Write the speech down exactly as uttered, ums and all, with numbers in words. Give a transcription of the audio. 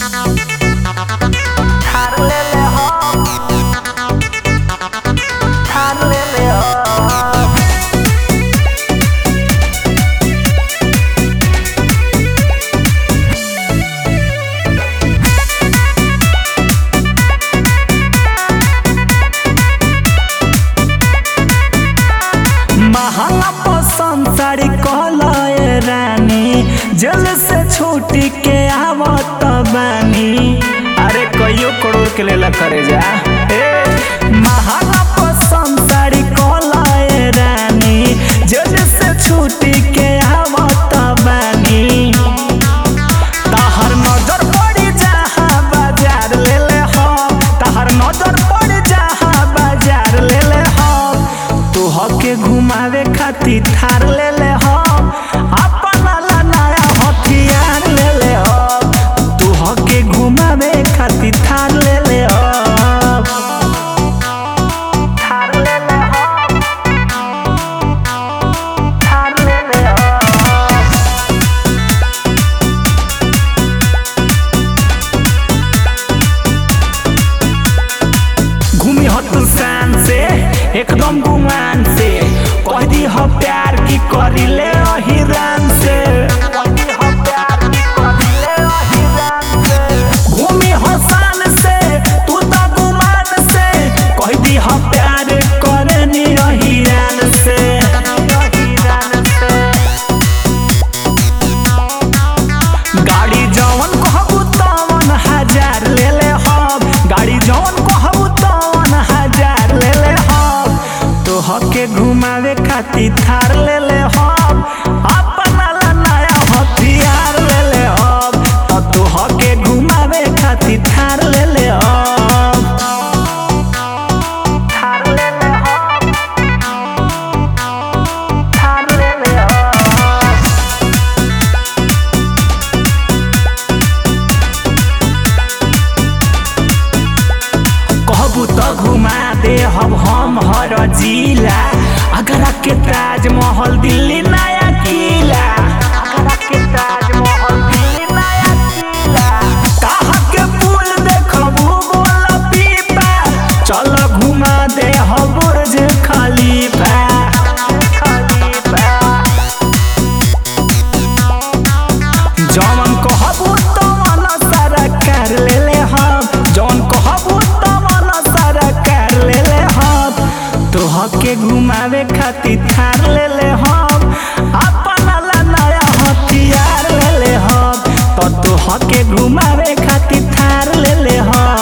थार ले ले हो, थार ले ले हो। महंगा पसंद साड़ी कहलाए रानी, जेल से छूटी के आवत बानी। अरे कईयो करोड़ के लेला करे जा। ए महंगा पसंद साड़ी कहलाए रानी, जेल से छूटी के आवत बानी। तहर नजर पड़ी जहाँ बाजार ले ले हो, तहर नजर पड़ी जहाँ बाजार ले ले हो। तू हके घुमावे खातिर थार ले ले हो, अपना ला नया हथियार ले ले हो। तू हके घुमावे खातिर थार ले ले हो, थार ले ले हो, थार ले ले हो। घूमी हो तू शान से एकदम गुमान से, कह दी हो प्यार की करी ले हिरान से। घूमी हो शान से तू तो गुमान से, कह दी हो प्यार करनी हिरान से। गाड़ी जवन कहबू तवन हजार ले ले हो, गाड़ी जवन कहबू तवन हजार ले ले हो। तो हके घुमावे खातिर थार ले ले हो, अपना ला नया हथियार ले ले हो। तो तू हके घुमावे खातिर थार ले ले हो, थार ले ले हो, थार ले ले हो। कहबू तो घुमा दे हम हम हर जिला। आगरा के ताजमहल, दिल्ली नया किला। आगरा के ताजमहल, दिल्ली नया किला। कहा के पुल देखबू गोल पीपा, चल घुमा दे हम बुर्ज खलीफा। जवन कहबू तवन सरकार ले ले हम, जवन कहबू तवन सरकार ले ले हम। तो हके घुमावे खातिर थार ले ले हम, अपना ला नया हथियार ले ले हम। तो तू हके घुमावे खातिर थार ले ले हम।